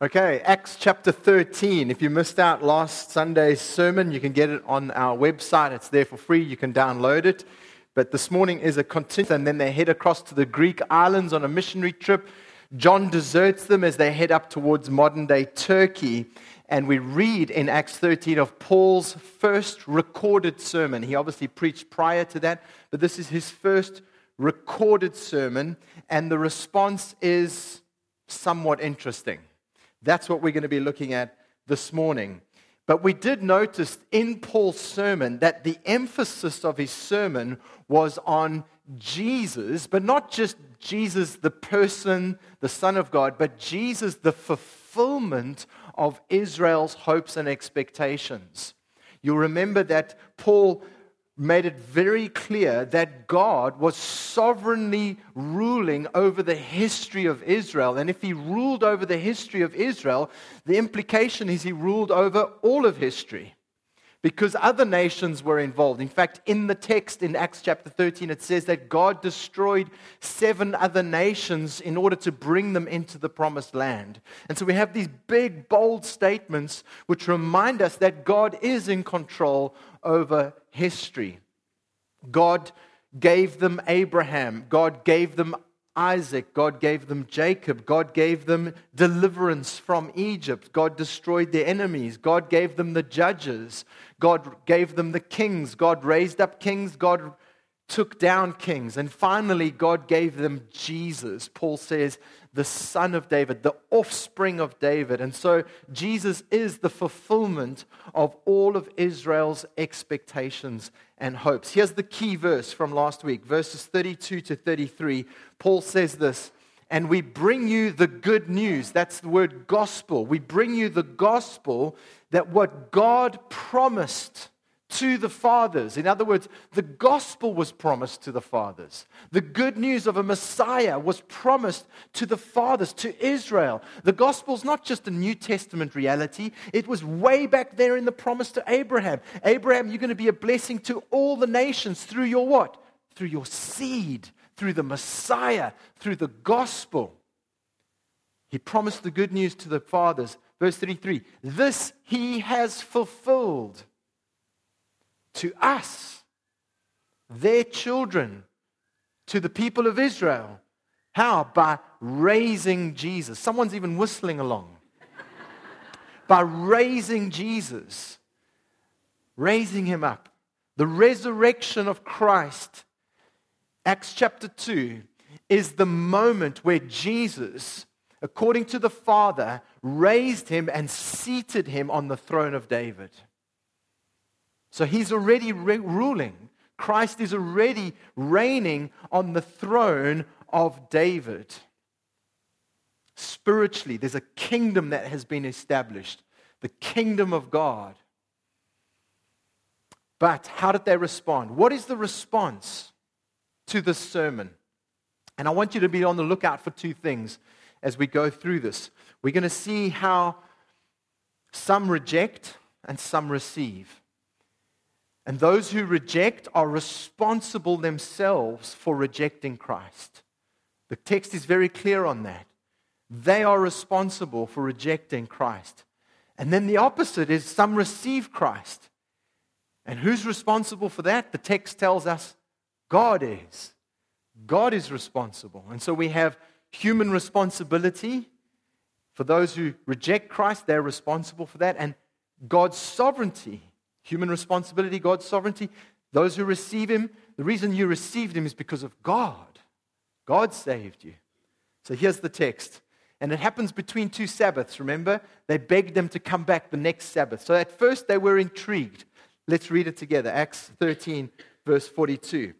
Okay, Acts chapter 13. If you missed out last Sunday's sermon, you can get it on our website. It's there for free. You can download it. But this morning is a continuation, and then they head across to the Greek islands on a missionary trip. John deserts them as they head up towards modern-day Turkey. And we read in Acts 13 of Paul's first recorded sermon. He obviously preached prior to that, but this is his first recorded sermon. And the response is somewhat interesting. That's what we're going to be looking at this morning. But we did notice in Paul's sermon that the emphasis of his sermon was on Jesus, but not just Jesus, the person, the Son of God, but Jesus, the fulfillment of Israel's hopes and expectations. You'll remember that Paul made it very clear that God was sovereignly ruling over the history of Israel. And if he ruled over the history of Israel, the implication is he ruled over all of history, because other nations were involved. In fact, in the text in Acts chapter 13, it says that God destroyed 7 other nations in order to bring them into the promised land. And so we have these big, bold statements which remind us that God is in control over history. God gave them Abraham. God gave them Isaac. God gave them Jacob. God gave them deliverance from Egypt. God destroyed their enemies. God gave them the judges. God gave them the kings. God raised up kings. God took down kings. And finally, God gave them Jesus. Paul says, the son of David, the offspring of David. And so Jesus is the fulfillment of all of Israel's expectations and hopes. Here's the key verse from last week, verses 32 to 33. Paul says this, and we bring you the good news. That's the word gospel. We bring you the gospel that what God promised to the fathers. In other words, the gospel was promised to the fathers. The good news of a Messiah was promised to the fathers, to Israel. The gospel is not just a New Testament reality. It was way back there in the promise to Abraham. Abraham, you're going to be a blessing to all the nations through your what? Through your seed, through the Messiah, through the gospel. He promised the good news to the fathers. Verse 33, this he has fulfilled to us, their children, to the people of Israel. How? By raising Jesus. Someone's even whistling along. By raising Jesus, raising him up. The resurrection of Christ, Acts chapter 2, is the moment where Jesus, according to the Father, raised him and seated him on the throne of David. So he's already ruling. Christ is already reigning on the throne of David. Spiritually, there's a kingdom that has been established, the kingdom of God. But how did they respond? What is the response to this sermon? And I want you to be on the lookout for 2 things as we go through this. We're going to see how some reject and some receive. And those who reject are responsible themselves for rejecting Christ. The text is very clear on that. They are responsible for rejecting Christ. And then the opposite is some receive Christ. And who's responsible for that? The text tells us God is. God is responsible. And so we have human responsibility. For those who reject Christ, they're responsible for that. And God's sovereignty. Human responsibility, God's sovereignty. Those who receive him, the reason you received him is because of God. God saved you. So here's the text. And it happens between 2 Sabbaths, remember? They begged them to come back the next Sabbath. So at first they were intrigued. Let's read it together. Acts 13, verse 42.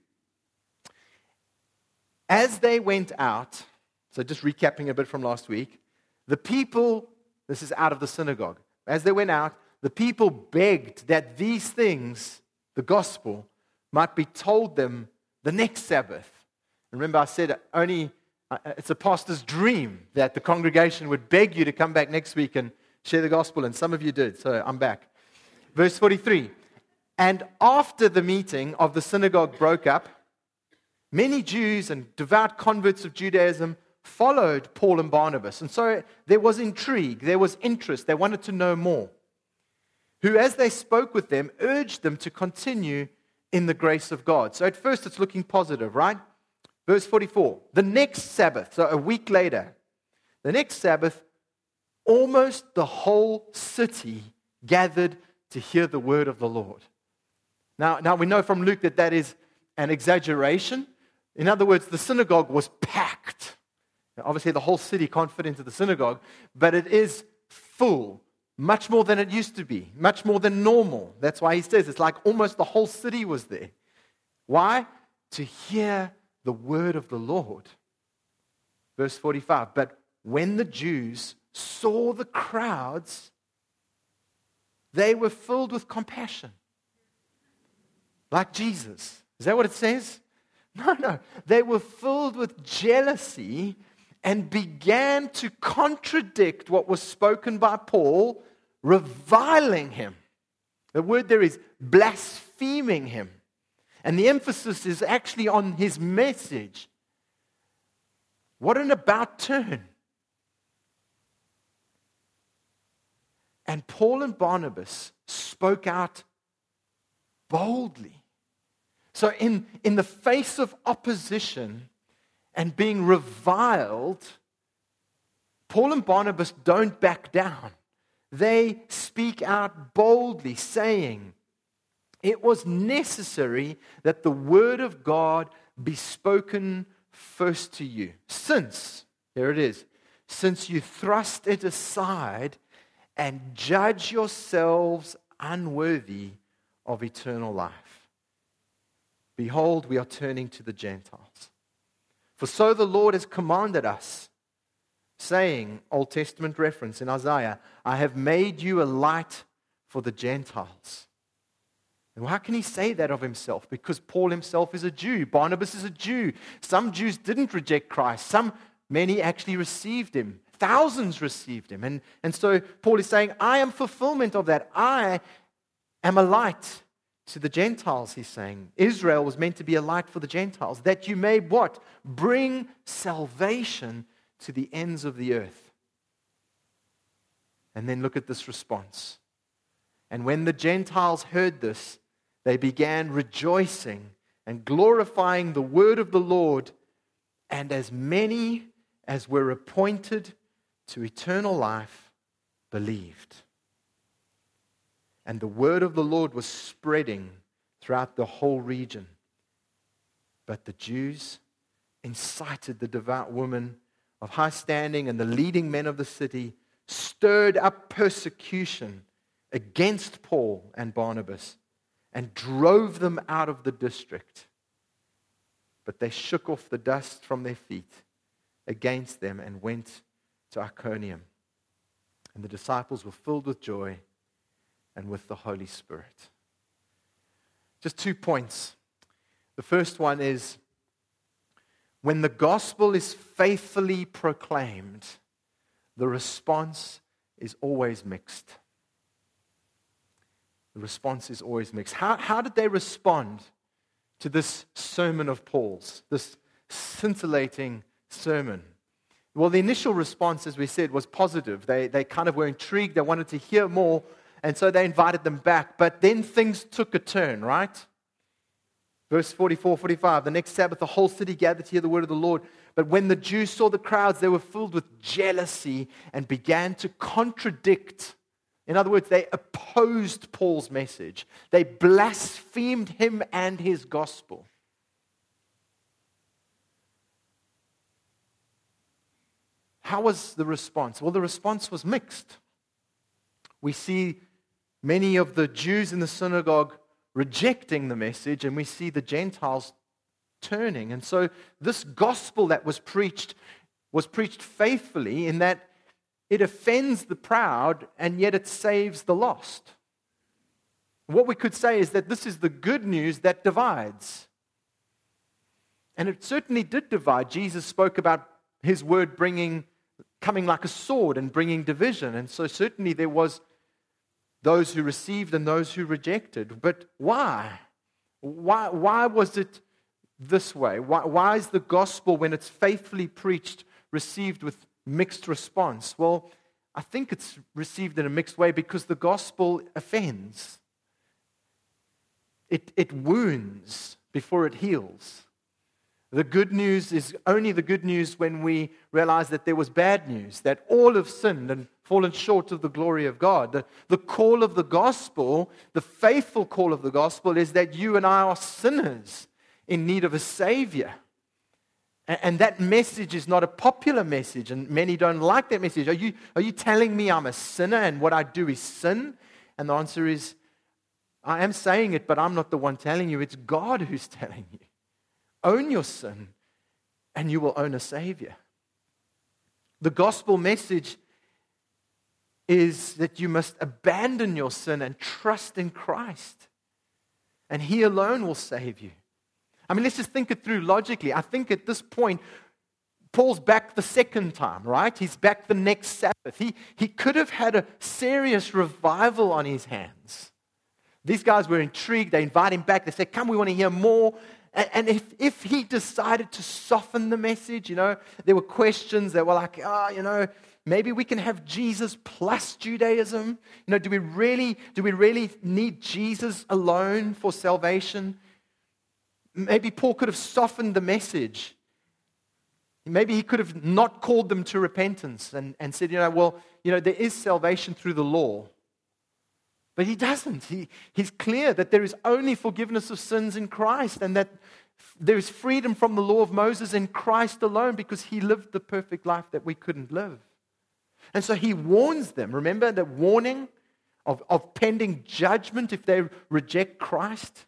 As they went out, so just recapping a bit from last week, the people, this is out of the synagogue. As they went out, the people begged that these things, the gospel, might be told them the next Sabbath. Remember, I said it's a pastor's dream that the congregation would beg you to come back next week and share the gospel, and some of you did, so I'm back. Verse 43, and after the meeting of the synagogue broke up, many Jews and devout converts of Judaism followed Paul and Barnabas. And so there was intrigue, there was interest. They wanted to know more. Who, as they spoke with them, urged them to continue in the grace of God. So at first it's looking positive, right? Verse 44, the next Sabbath, so a week later, the next Sabbath, almost the whole city gathered to hear the word of the Lord. Now we know from Luke that that is an exaggeration. In other words, the synagogue was packed. Now, obviously, the whole city can't fit into the synagogue, but it is full, much more than it used to be, much more than normal. That's why he says it's like almost the whole city was there. Why? To hear the word of the Lord. Verse 45, but when the Jews saw the crowds, they were filled with compassion. Like Jesus. Is that what it says? No. They were filled with jealousy and began to contradict what was spoken by Paul, reviling him. The word there is blaspheming him. And the emphasis is actually on his message. What an about turn. And Paul and Barnabas spoke out boldly. So in the face of opposition and being reviled, Paul and Barnabas don't back down. They speak out boldly, saying, it was necessary that the word of God be spoken first to you. Since, here it is, since you thrust it aside and judge yourselves unworthy of eternal life. Behold, we are turning to the Gentiles. For so the Lord has commanded us, saying, Old Testament reference in Isaiah, I have made you a light for the Gentiles. And how can he say that of himself? Because Paul himself is a Jew. Barnabas is a Jew. Some Jews didn't reject Christ. Many actually received him. Thousands received him. And so Paul is saying, I am fulfillment of that. I am a light to the Gentiles, he's saying. Israel was meant to be a light for the Gentiles, that you may what? Bring salvation to the ends of the earth. And then look at this response. And when the Gentiles heard this, they began rejoicing and glorifying the word of the Lord, and as many as were appointed to eternal life believed. And the word of the Lord was spreading throughout the whole region. But the Jews incited the devout women of high standing and the leading men of the city, stirred up persecution against Paul and Barnabas, and drove them out of the district. But they shook off the dust from their feet against them and went to Iconium. And the disciples were filled with joy and with the Holy Spirit. Just 2 points. The first one is, when the gospel is faithfully proclaimed, the response is always mixed. The response is always mixed. How did they respond to this sermon of Paul's, this scintillating sermon? Well, the initial response, as we said, was positive. They kind of were intrigued. They wanted to hear more. And so they invited them back. But then things took a turn, right? Verse 44, 45. The next Sabbath, the whole city gathered to hear the word of the Lord. But when the Jews saw the crowds, they were filled with jealousy and began to contradict. In other words, they opposed Paul's message. They blasphemed him and his gospel. How was the response? Well, the response was mixed. We see many of the Jews in the synagogue rejecting the message, and we see the Gentiles turning. And so this gospel that was preached faithfully in that it offends the proud, and yet it saves the lost. What we could say is that this is the good news that divides. And it certainly did divide. Jesus spoke about his word coming like a sword and bringing division. And so certainly there was those who received and those who rejected. But why? Why was it this way? Why is the gospel, when it's faithfully preached, received with mixed response. Well, I think it's received in a mixed way because the gospel offends. It wounds before it heals. The good news is only the good news when we realize that there was bad news, that all have sinned and fallen short of the glory of God. The call of the gospel, the faithful call of the gospel, is that you and I are sinners in need of a Savior. And that message is not a popular message, and many don't like that message. Are you telling me I'm a sinner and what I do is sin? And the answer is, I am saying it, but I'm not the one telling you. It's God who's telling you. Own your sin, and you will own a Savior. The gospel message is that you must abandon your sin and trust in Christ. And He alone will save you. I mean, let's just think it through logically. I think at this point, Paul's back the second time, right? He's back the next Sabbath. He could have had a serious revival on his hands. These guys were intrigued. They invite him back. They say, come, we want to hear more. And if he decided to soften the message, there were questions that were like, maybe we can have Jesus plus Judaism. Do we really need Jesus alone for salvation? Maybe Paul could have softened the message. Maybe he could have not called them to repentance and said, there is salvation through the law. But he doesn't. He's clear that there is only forgiveness of sins in Christ and that there is freedom from the law of Moses in Christ alone because He lived the perfect life that we couldn't live. And so He warns them. Remember that warning of pending judgment if they reject Christ?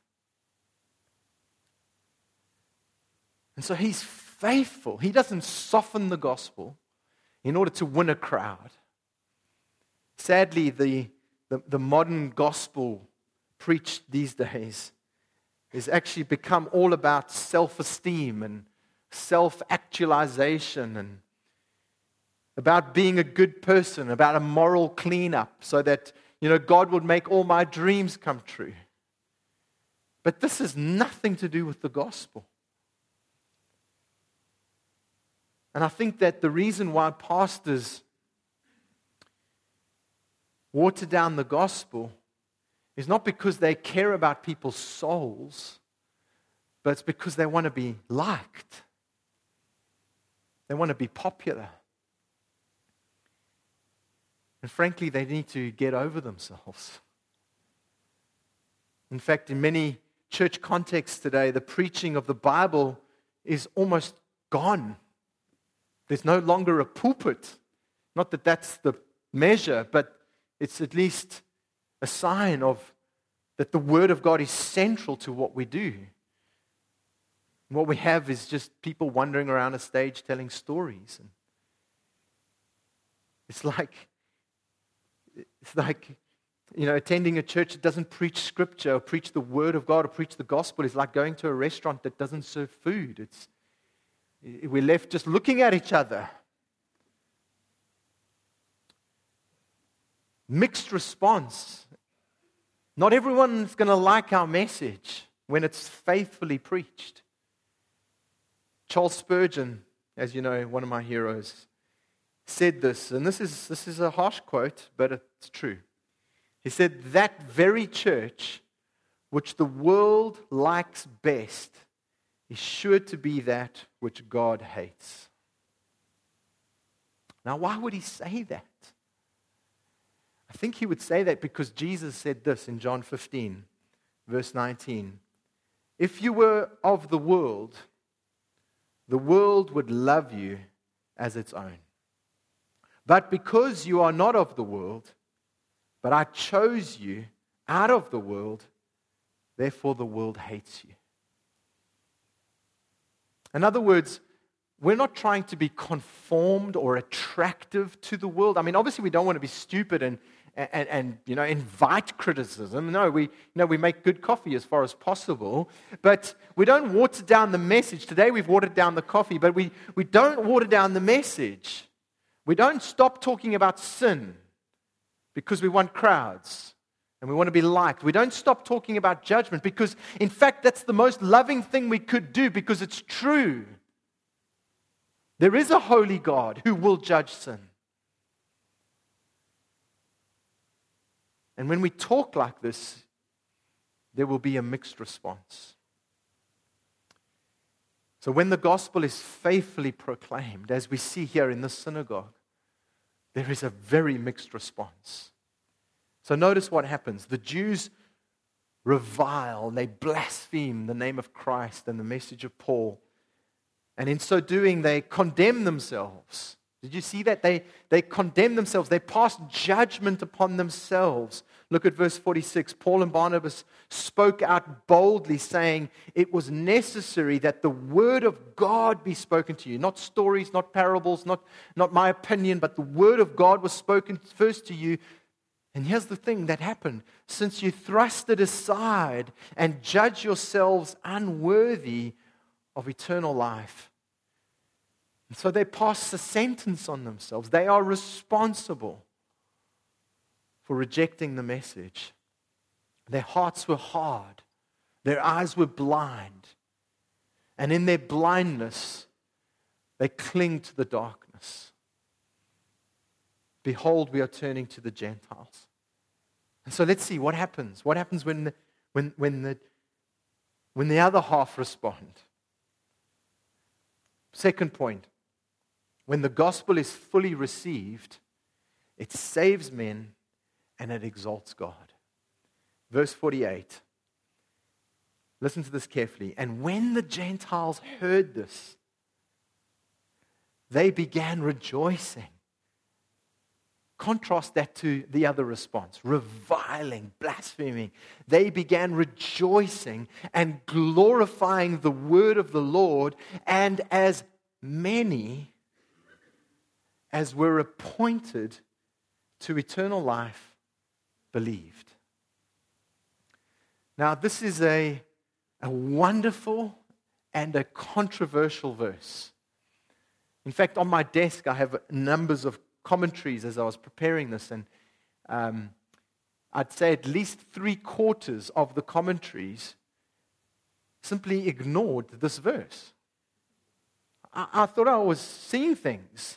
And so He's faithful. He doesn't soften the gospel in order to win a crowd. Sadly, the modern gospel preached these days has actually become all about self-esteem and self-actualization and about being a good person, about a moral cleanup so that, God would make all my dreams come true. But this has nothing to do with the gospel. And I think that the reason why pastors water down the gospel is not because they care about people's souls, but it's because they want to be liked. They want to be popular. And frankly, they need to get over themselves. In fact, in many church contexts today, the preaching of the Bible is almost gone. There's no longer a pulpit. Not that that's the measure, but it's at least a sign of that the Word of God is central to what we do. And what we have is just people wandering around a stage telling stories. And it's like attending a church that doesn't preach Scripture or preach the Word of God or preach the gospel is like going to a restaurant that doesn't serve food. We're left just looking at each other. Mixed response. Not everyone's going to like our message when it's faithfully preached. Charles Spurgeon, as you know, one of my heroes, said this, and this is a harsh quote, but it's true. He said, that very church which the world likes best is sure to be that which God hates. Now, why would he say that? I think he would say that because Jesus said this in John 15, verse 19. If you were of the world would love you as its own. But because you are not of the world, but I chose you out of the world, therefore the world hates you. In other words, we're not trying to be conformed or attractive to the world. I mean, obviously we don't want to be stupid and invite criticism. No, we make good coffee as far as possible, but we don't water down the message. Today we've watered down the coffee, but we don't water down the message. We don't stop talking about sin because we want crowds and we want to be liked. We don't stop talking about judgment because, in fact, that's the most loving thing we could do because it's true. There is a holy God who will judge sin. And when we talk like this, there will be a mixed response. So when the gospel is faithfully proclaimed, as we see here in the synagogue, there is a very mixed response. So notice what happens. The Jews revile, they blaspheme the name of Christ and the message of Paul. And in so doing, they condemn themselves. Did you see that? They condemn themselves. They pass judgment upon themselves. Look at verse 46. Paul and Barnabas spoke out boldly, saying, it was necessary that the word of God be spoken to you. Not stories, not parables, not my opinion, but the word of God was spoken first to you. And here's the thing that happened. Since you thrust it aside and judge yourselves unworthy of eternal life. And so they pass a sentence on themselves. They are responsible for rejecting the message. Their hearts were hard. Their eyes were blind. And in their blindness, they cling to the darkness. Behold, we are turning to the Gentiles. And so let's see what happens. What happens when the other half respond? Second point, when the gospel is fully received, it saves men and it exalts God. Verse 48. Listen to this carefully. And when the Gentiles heard this, they began rejoicing. Contrast that to the other response, reviling, blaspheming. They began rejoicing and glorifying the word of the Lord, and as many as were appointed to eternal life believed. Now, this is a wonderful and a controversial verse. In fact, on my desk, I have numbers of commentaries as I was preparing this, and I'd say at least 3/4 of the commentaries simply ignored this verse. I thought I was seeing things.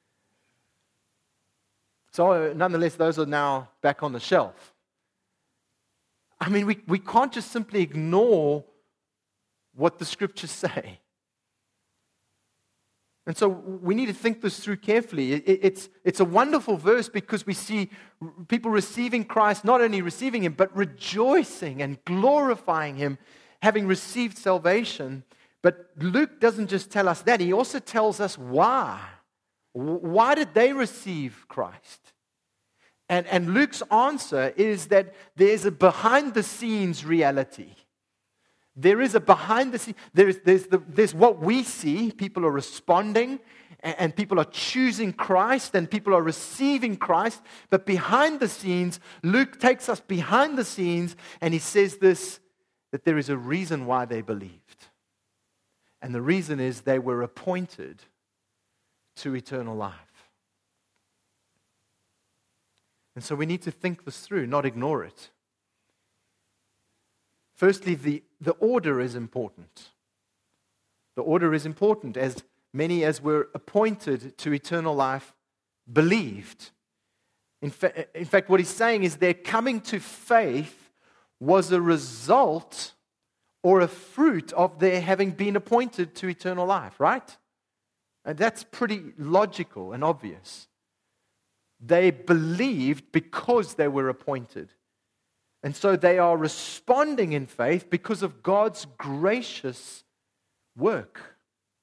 So nonetheless, those are now back on the shelf. I mean, we can't just simply ignore what the scriptures say. And so we need to think this through carefully. It's a wonderful verse because we see people receiving Christ, not only receiving Him, but rejoicing and glorifying Him, having received salvation. But Luke doesn't just tell us that. He also tells us why. Why did they receive Christ? And Luke's answer is that there's a behind-the-scenes reality. There is a behind the scenes. There's what we see. People are responding, and people are choosing Christ, and people are receiving Christ. But behind the scenes, Luke takes us behind the scenes, and he says this, that there is a reason why they believed. And the reason is they were appointed to eternal life. And so we need to think this through, not ignore it. Firstly, the order is important. The order is important. As many as were appointed to eternal life believed. In fact, what he's saying is their coming to faith was a result or a fruit of their having been appointed to eternal life, right? And that's pretty logical and obvious. They believed because they were appointed. And so they are responding in faith because of God's gracious work.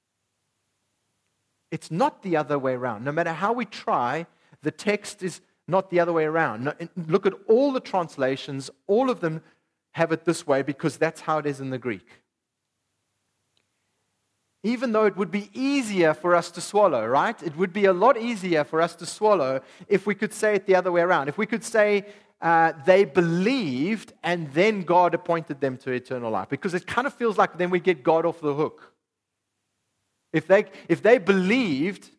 It's not the other way around. No matter how we try, the text is not the other way around. Look at all the translations. All of them have it this way because that's how it is in the Greek. Even though it would be easier for us to swallow, right? It would be a lot easier for us to swallow if we could say it the other way around. If we could say they believed and then God appointed them to eternal life. Because it kind of feels like then we get God off the hook. If they believed,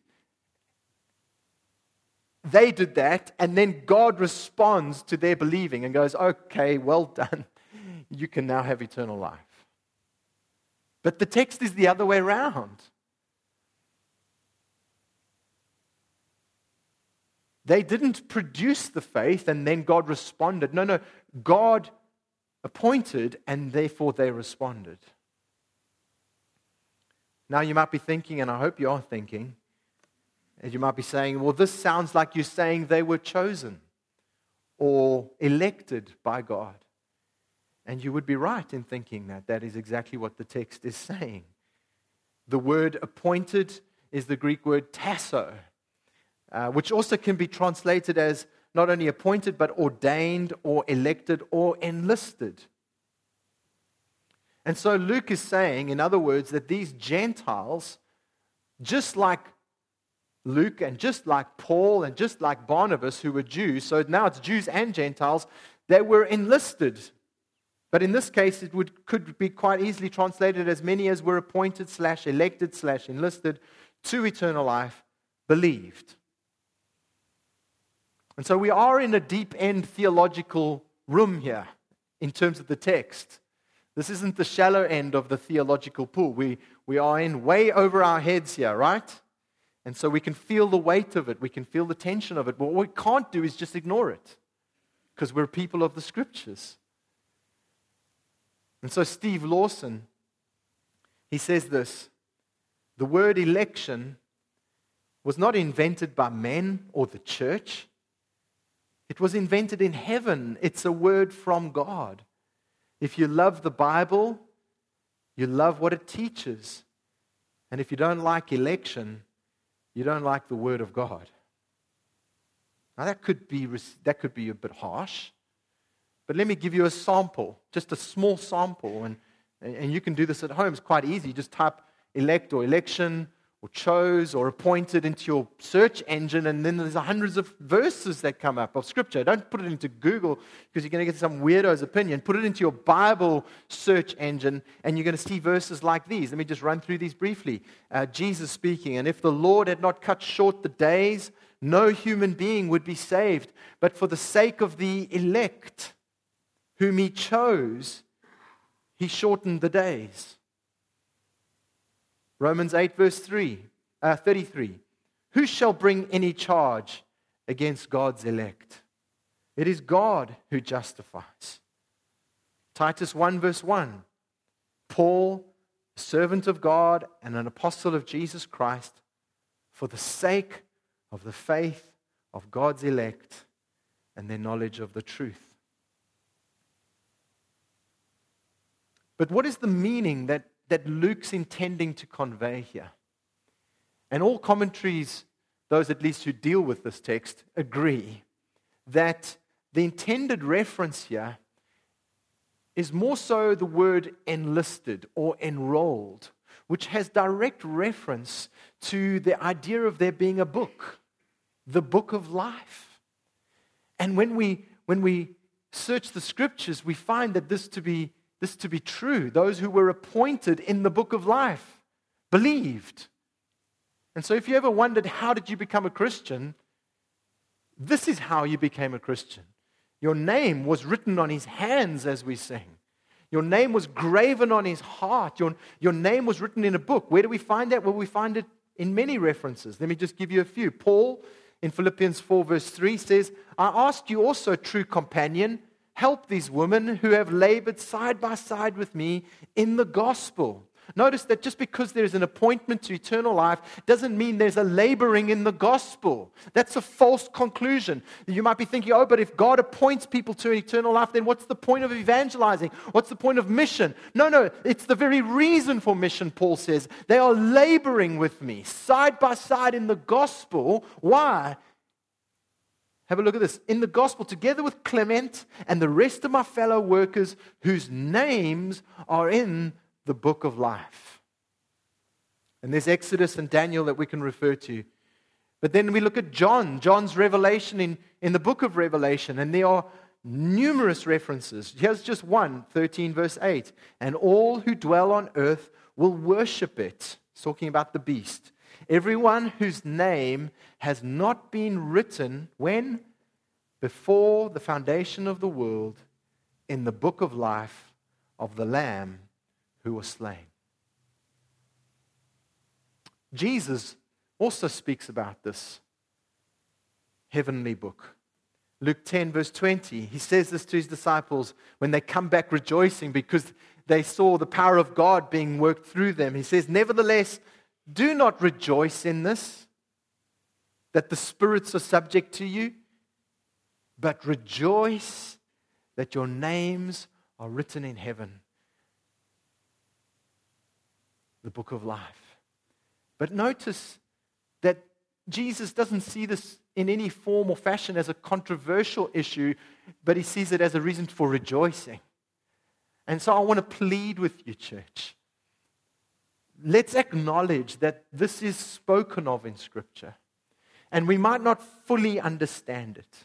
they did that, and then God responds to their believing and goes, okay, well done. You can now have eternal life. But the text is the other way around. They didn't produce the faith and then God responded. No, God appointed and therefore they responded. Now you might be thinking, and I hope you are thinking, and you might be saying, well, this sounds like you're saying they were chosen or elected by God. And you would be right in thinking that. That is exactly what the text is saying. The word appointed is the Greek word tasso, which also can be translated as not only appointed, but ordained or elected or enlisted. And so Luke is saying, in other words, that these Gentiles, just like Luke and just like Paul and just like Barnabas, who were Jews, so now it's Jews and Gentiles, they were enlisted. But in this case, it could be quite easily translated as many as were appointed / elected / enlisted to eternal life, believed. And so we are in a deep end theological room here in terms of the text. This isn't the shallow end of the theological pool. We are in way over our heads here, right? And so we can feel the weight of it. We can feel the tension of it. But what we can't do is just ignore it because we're people of the Scriptures. And so Steve Lawson, he says this: the word election was not invented by men or the church. It was invented in heaven. It's a word from God. If you love the Bible, you love what it teaches. And if you don't like election, you don't like the Word of God. Now that could be a bit harsh, but let me give you a sample, just a small sample, and you can do this at home. It's quite easy. Just type elect or election or chose or appointed into your search engine, and then there's hundreds of verses that come up of Scripture. Don't put it into Google because you're going to get some weirdo's opinion. Put it into your Bible search engine, and you're going to see verses like these. Let me just run through these briefly. Jesus speaking, "And if the Lord had not cut short the days, no human being would be saved. But for the sake of the elect, whom He chose, He shortened the days." Romans 8, verse 33. "Who shall bring any charge against God's elect? It is God who justifies." Titus 1, verse 1. "Paul, a servant of God and an apostle of Jesus Christ, for the sake of the faith of God's elect and their knowledge of the truth." But what is the meaning that Luke's intending to convey here? And all commentaries, those at least who deal with this text, agree that the intended reference here is more so the word enlisted or enrolled, which has direct reference to the idea of there being a book, the book of life. And when we search the Scriptures, we find that this to be true. Those who were appointed in the book of life believed. And so if you ever wondered, how did you become a Christian? This is how you became a Christian. Your name was written on His hands, as we sing. Your name was graven on His heart. Your name was written in a book. Where do we find that? Well, we find it in many references. Let me just give you a few. Paul, in Philippians 4, verse 3, says, "I ask you also, true companion, help these women who have labored side by side with me in the gospel." Notice that just because there's an appointment to eternal life doesn't mean there's a laboring in the gospel. That's a false conclusion. You might be thinking, oh, but if God appoints people to eternal life, then what's the point of evangelizing? What's the point of mission? No, it's the very reason for mission, Paul says. They are laboring with me side by side in the gospel. Why? Have a look at this. In the gospel, together with Clement and the rest of my fellow workers whose names are in the book of life. And there's Exodus and Daniel that we can refer to. But then we look at John's revelation in the book of Revelation, and there are numerous references. Here's just one, 13 verse 8. "And all who dwell on earth will worship it." It's talking about the beast. "Everyone whose name has not been written," when? "Before the foundation of the world, in the book of life of the Lamb who was slain." Jesus also speaks about this. heavenly book. Luke 10, verse 20, he says this to his disciples when they come back rejoicing because they saw the power of God being worked through them. He says, "Nevertheless, do not rejoice in this, that the spirits are subject to you, but rejoice that your names are written in heaven, the book of life." But notice that Jesus doesn't see this in any form or fashion as a controversial issue, but he sees it as a reason for rejoicing. And so I want to plead with you, church. Let's acknowledge that this is spoken of in Scripture, and we might not fully understand it.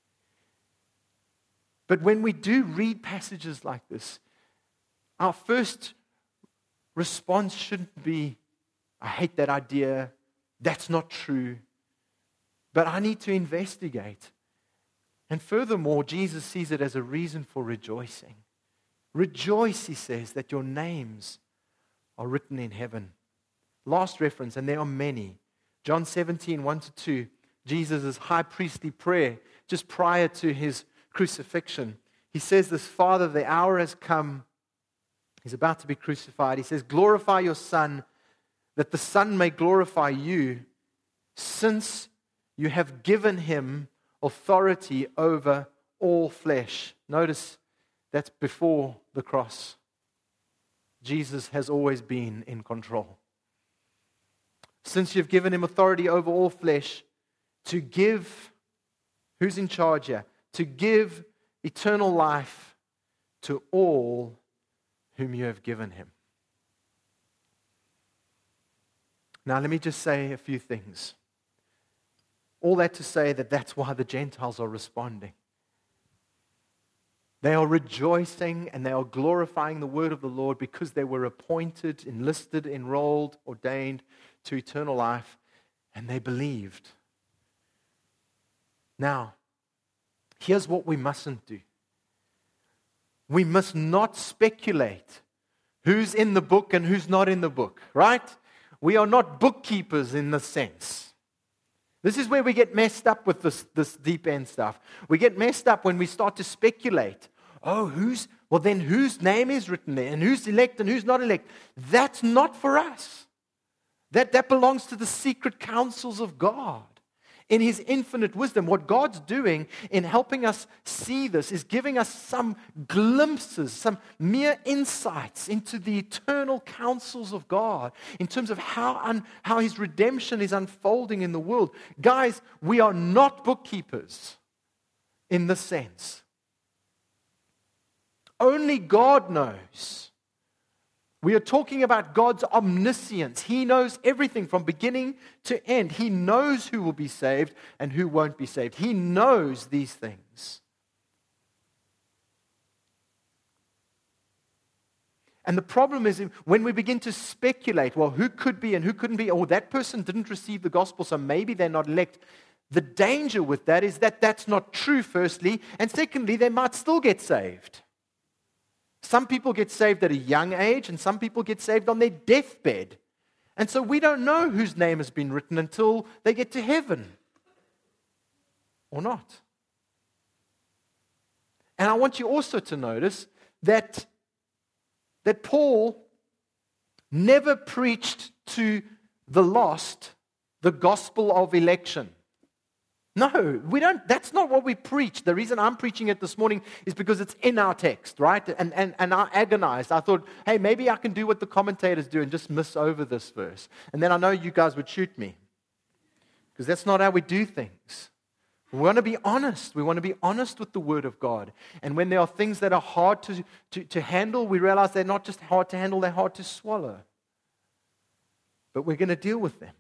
But when we do read passages like this, our first response shouldn't be, "I hate that idea, that's not true, but I need to investigate." And furthermore, Jesus sees it as a reason for rejoicing. Rejoice, he says, that your names are written in heaven. Last reference, and there are many. John 17, 1-2, Jesus' high priestly prayer just prior to his crucifixion. He says this, "Father, the hour has come." He's about to be crucified. He says, "Glorify your Son, that the Son may glorify you, since you have given him authority over all flesh." Notice that's before the cross. Jesus has always been in control. "Since you've given him authority over all flesh, to give," who's in charge here? "To give eternal life to all whom you have given him." Now, let me just say a few things. All that to say that that's why the Gentiles are responding. They are rejoicing and they are glorifying the word of the Lord because they were appointed, enlisted, enrolled, ordained to eternal life, and they believed. Now, here's what we mustn't do. We must not speculate who's in the book and who's not in the book, right? We are not bookkeepers in this sense. This is where we get messed up with this deep end stuff. We get messed up when we start to speculate. Oh, whose name is written there, and who's elect and who's not elect. That's not for us. That belongs to the secret counsels of God. In His infinite wisdom, what God's doing in helping us see this is giving us some glimpses, some mere insights into the eternal counsels of God in terms of how His redemption is unfolding in the world. Guys, we are not bookkeepers in this sense. Only God knows. We are talking about God's omniscience. He knows everything from beginning to end. He knows who will be saved and who won't be saved. He knows these things. And the problem is when we begin to speculate, well, who could be and who couldn't be, or that person didn't receive the gospel, so maybe they're not elect. The danger with that is that that's not true, firstly, and secondly, they might still get saved. Some people get saved at a young age, and some people get saved on their deathbed. And so we don't know whose name has been written until they get to heaven. Or not. And I want you also to notice that Paul never preached to the lost the gospel of election. No, we don't. That's not what we preach. The reason I'm preaching it this morning is because it's in our text, right? And I agonized. I thought, hey, maybe I can do what the commentators do and just miss over this verse. And then I know you guys would shoot me. Because that's not how we do things. We want to be honest. We want to be honest with the Word of God. And when there are things that are hard to handle, we realize they're not just hard to handle, they're hard to swallow. But we're going to deal with them.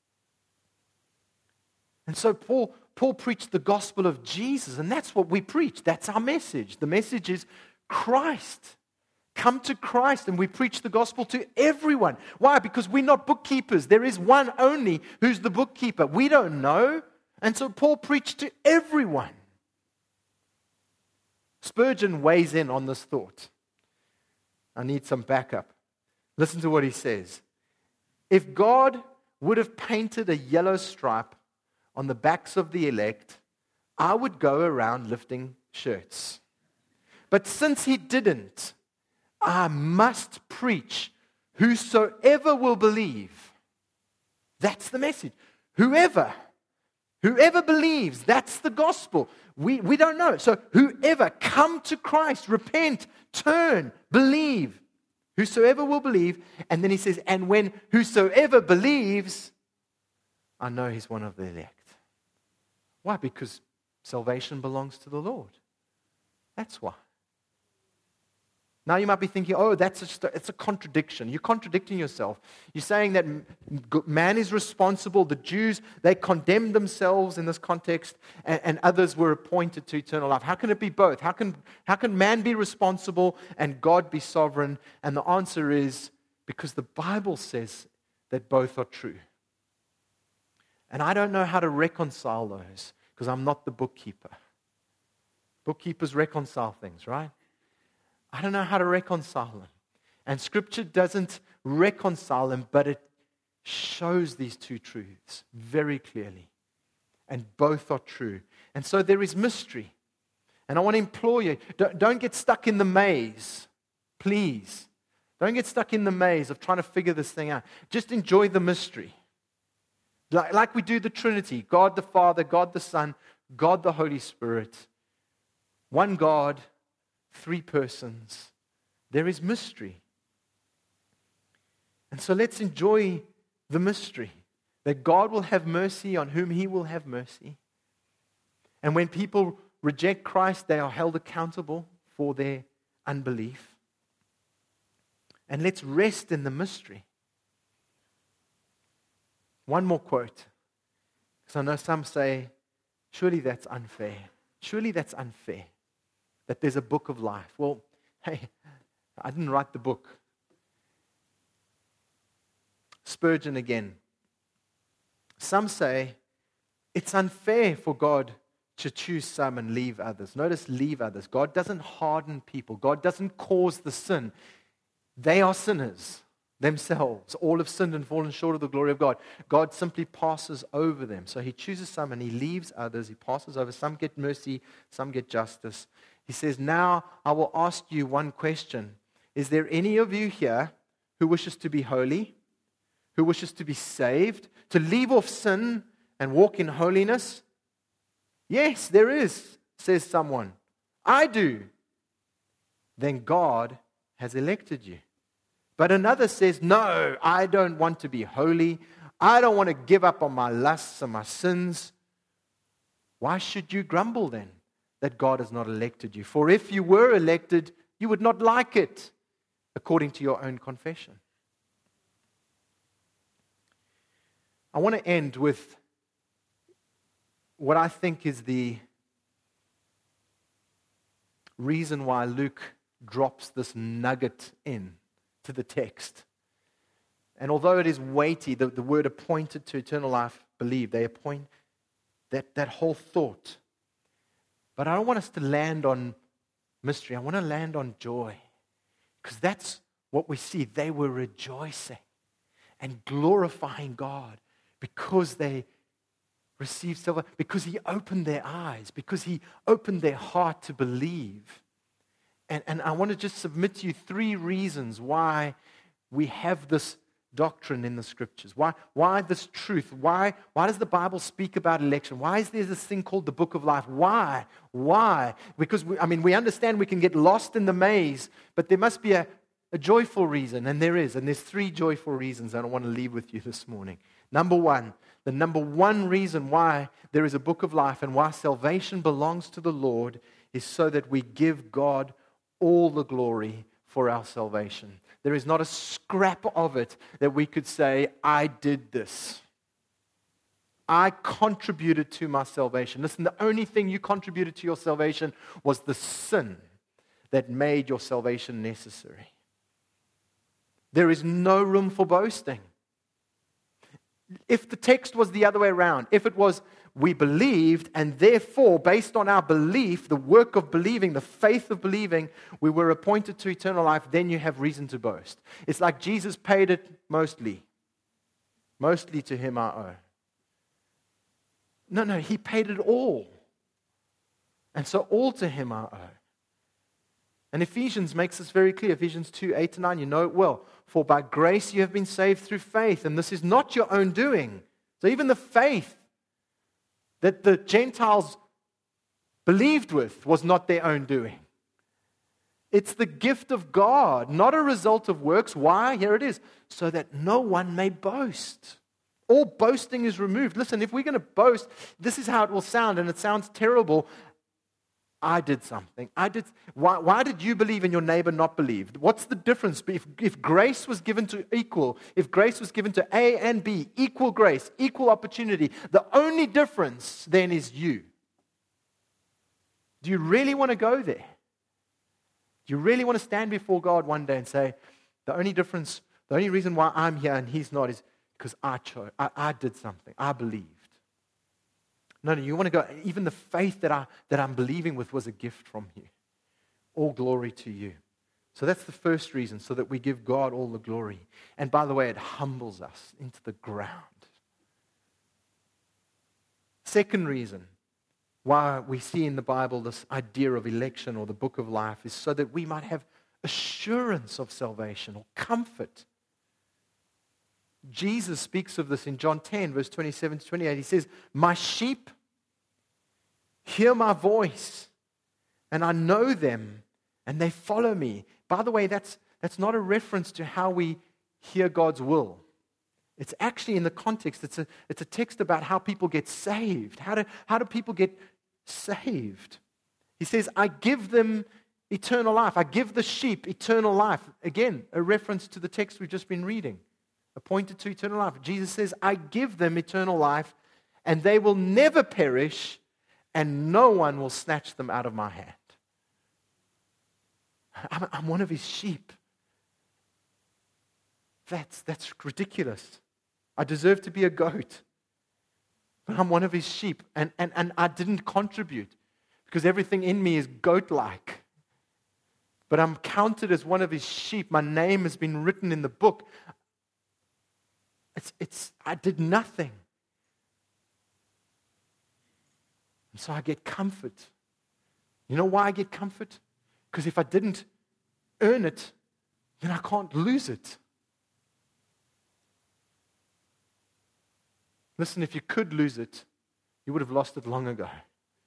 And so Paul preached the gospel of Jesus, and that's what we preach. That's our message. The message is Christ. Come to Christ, and we preach the gospel to everyone. Why? Because we're not bookkeepers. There is one only who's the bookkeeper. We don't know. And so Paul preached to everyone. Spurgeon weighs in on this thought. I need some backup. Listen to what he says. If God would have painted a yellow stripe on the backs of the elect, I would go around lifting shirts. But since he didn't, I must preach, whosoever will believe. That's the message. Whoever believes, that's the gospel. We don't know. So whoever, come to Christ, repent, turn, believe. Whosoever will believe. And then he says, and when whosoever believes, I know he's one of the elect. Why? Because salvation belongs to the Lord. That's why. Now you might be thinking, oh, it's a contradiction. You're contradicting yourself. You're saying that man is responsible. The Jews, they condemned themselves in this context, and others were appointed to eternal life. How can it be both? How can man be responsible and God be sovereign? And the answer is because the Bible says that both are true. And I don't know how to reconcile those because I'm not the bookkeeper. Bookkeepers reconcile things, right? I don't know how to reconcile them. And Scripture doesn't reconcile them, but it shows these two truths very clearly. And both are true. And so there is mystery. And I want to implore you, don't get stuck in the maze. Please. Don't get stuck in the maze of trying to figure this thing out. Just enjoy the mystery. Like we do the Trinity. God the Father, God the Son, God the Holy Spirit. One God, three persons. There is mystery. And so let's enjoy the mystery that God will have mercy on whom He will have mercy. And when people reject Christ, they are held accountable for their unbelief. And let's rest in the mystery. One more quote. Because I know some say, surely that's unfair. Surely that's unfair. That there's a book of life. Well, hey, I didn't write the book. Spurgeon again. Some say it's unfair for God to choose some and leave others. Notice, leave others. God doesn't harden people. God doesn't cause the sin. They are sinners themselves. All have sinned and fallen short of the glory of God. God simply passes over them. So He chooses some and He leaves others. He passes over. Some get mercy, some get justice. He says, now I will ask you one question. Is there any of you here who wishes to be holy, who wishes to be saved, to leave off sin and walk in holiness? Yes, there is, says someone. I do. Then God has elected you. But another says, no, I don't want to be holy. I don't want to give up on my lusts and my sins. Why should you grumble then that God has not elected you? For if you were elected, you would not like it, according to your own confession. I want to end with what I think is the reason why Luke drops this nugget in to the text. And although it is weighty, the word appointed to eternal life, believe, they appoint that whole thought. But I don't want us to land on mystery. I want to land on joy. Because that's what we see. They were rejoicing and glorifying God because they received salvation, because He opened their eyes, because He opened their heart to believe. And I want to just submit to you 3 reasons why we have this doctrine in the Scriptures. Why this truth? Why does the Bible speak about election? Why is there this thing called the book of life? Why? Because, we understand we can get lost in the maze, but there must be a joyful reason, and there is. And there's 3 joyful reasons I want to leave with you this morning. Number 1, the number 1 reason why there is a book of life and why salvation belongs to the Lord is so that we give God all the glory for our salvation. There is not a scrap of it that we could say, I did this. I contributed to my salvation. Listen, the only thing you contributed to your salvation was the sin that made your salvation necessary. There is no room for boasting. If the text was the other way around, if it was, we believed, and therefore, based on our belief, the work of believing, the faith of believing, we were appointed to eternal life, then you have reason to boast. It's like Jesus paid it mostly. Mostly to Him I owe. No, He paid it all. And so all to Him I owe. And Ephesians makes this very clear. Ephesians 2:8-9, you know it well. For by grace you have been saved through faith, and this is not your own doing. So even the faith that the Gentiles believed with was not their own doing. It's the gift of God, not a result of works. Why? Here it is. So that no one may boast. All boasting is removed. Listen, if we're going to boast, this is how it will sound, and it sounds terrible. I did something. Why did you believe and your neighbor not believe? What's the difference? If grace was given to equal, if grace was given to A and B, equal grace, equal opportunity, the only difference then is you. Do you really want to go there? Do you really want to stand before God one day and say, the only difference, the only reason why I'm here and He's not is because I did something. I believed. No, you want to go, even the faith that I'm believing with was a gift from you. All glory to you. So that's the first reason, so that we give God all the glory. And by the way, it humbles us into the ground. Second reason why we see in the Bible this idea of election or the book of life is so that we might have assurance of salvation or comfort. Jesus speaks of this in John 10, verse 27-28. He says, my sheep hear my voice, and I know them, and they follow me. By the way, that's not a reference to how we hear God's will. It's actually in the context. It's a text about how people get saved. How do people get saved? He says, I give them eternal life. I give the sheep eternal life. Again, a reference to the text we've just been reading. Appointed to eternal life. Jesus says, I give them eternal life, and they will never perish, and no one will snatch them out of my hand. I'm one of His sheep. That's ridiculous. I deserve to be a goat, but I'm one of His sheep, and I didn't contribute because everything in me is goat-like. But I'm counted as one of His sheep. My name has been written in the book. I did nothing. And so I get comfort. You know why I get comfort? Because if I didn't earn it, then I can't lose it. Listen, if you could lose it, you would have lost it long ago.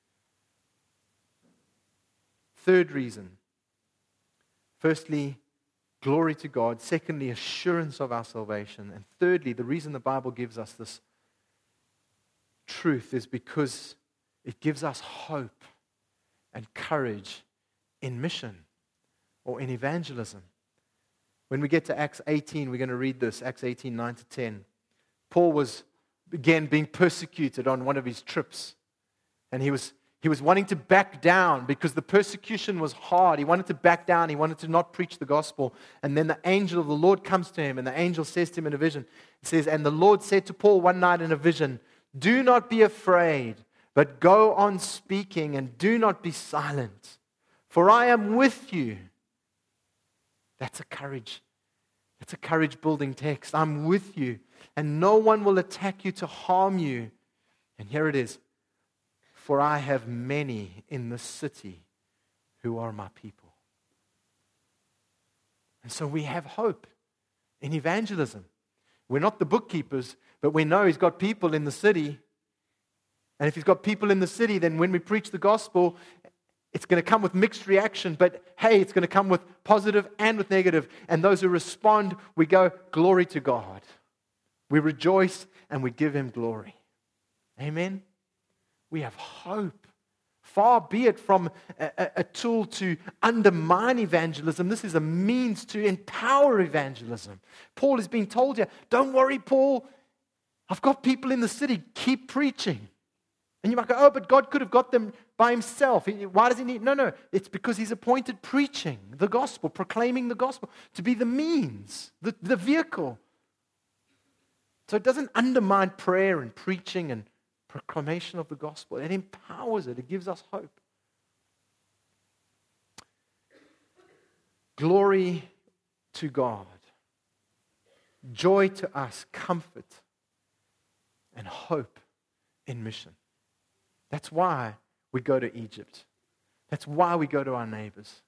Third reason. Firstly, glory to God. Secondly, assurance of our salvation. And thirdly, the reason the Bible gives us this truth is because it gives us hope and courage in mission or in evangelism. When we get to Acts 18, we're going to read this, Acts 18, 9-10. Paul was, again, being persecuted on one of his trips. And he was wanting to back down because the persecution was hard. He wanted to back down. He wanted to not preach the gospel. And then the angel of the Lord comes to him, and the angel says to him in a vision, it says, and the Lord said to Paul one night in a vision, do not be afraid, but go on speaking and do not be silent, for I am with you. That's a courage. It's a courage-building text. I'm with you, and no one will attack you to harm you. And here it is. For I have many in the city who are my people. And so we have hope in evangelism. We're not the bookkeepers, but we know He's got people in the city. And if He's got people in the city, then when we preach the gospel, it's going to come with mixed reaction. But hey, it's going to come with positive and with negative. And those who respond, we go, glory to God. We rejoice and we give Him glory. Amen? We have hope. Far be it from a tool to undermine evangelism. This is a means to empower evangelism. Paul is being told here, don't worry, Paul. I've got people in the city. Keep preaching. And you might go, oh, but God could have got them by Himself. Why does He need? No. It's because He's appointed preaching the gospel, proclaiming the gospel, to be the means, the vehicle. So it doesn't undermine prayer and preaching and proclamation of the gospel. It empowers it. It gives us hope. Glory to God. Joy to us, comfort, and hope in mission. That's why we go to Egypt. That's why we go to our neighbors.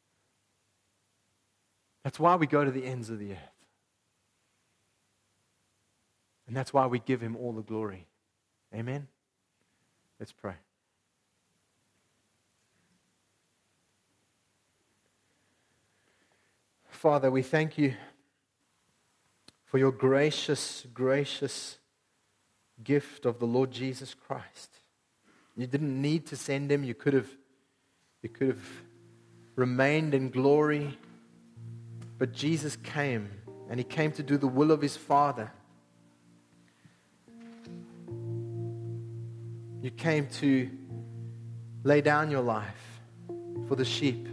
That's why we go to the ends of the earth. And that's why we give him all the glory. Amen? Let's pray. Father, we thank you for your gracious, gracious gift of the Lord Jesus Christ. You didn't need to send him. You could have remained in glory. But Jesus came, and he came to do the will of his Father. You came to lay down your life for the sheep.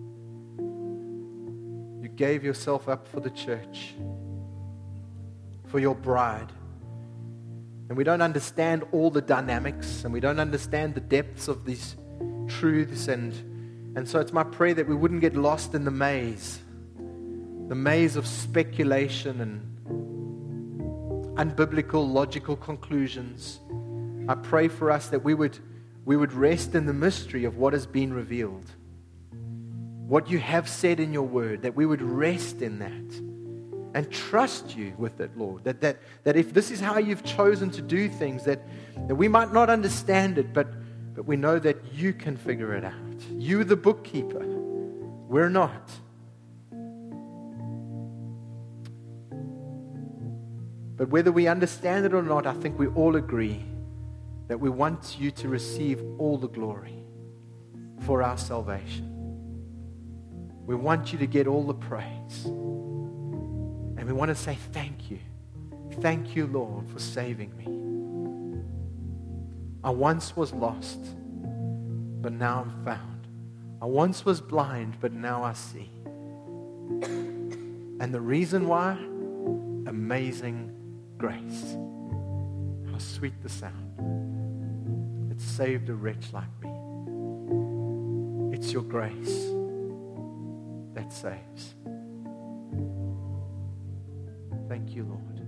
You gave yourself up for the church, for your bride. And we don't understand all the dynamics, and we don't understand the depths of these truths. And so it's my prayer that we wouldn't get lost in the maze of speculation and unbiblical, logical conclusions. I pray for us that we would rest in the mystery of what has been revealed. What you have said in your word, that we would rest in that and trust you with it, Lord. That if this is how you've chosen to do things, that we might not understand it, but we know that you can figure it out. You're the bookkeeper. We're not. But whether we understand it or not, I think we all agree that we want you to receive all the glory for our salvation. We want you to get all the praise. And we want to say thank you. Thank you, Lord, for saving me. I once was lost, but now I'm found. I once was blind, but now I see. And the reason why? Amazing grace. How sweet the sound. It saved a wretch like me. It's your grace that saves. Thank you, Lord.